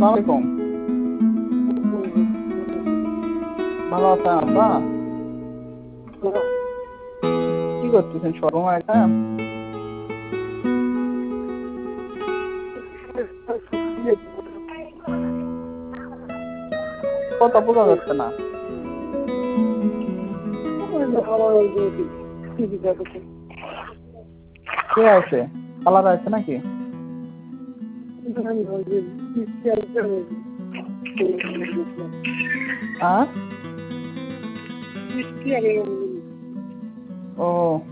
আলাইকুম। ভালো আছেন আপা? কি করতেছেন সর্বময় এটা? কথা বোঝা যাচ্ছে না। কে আছে? খালারা আছে নাকি? ও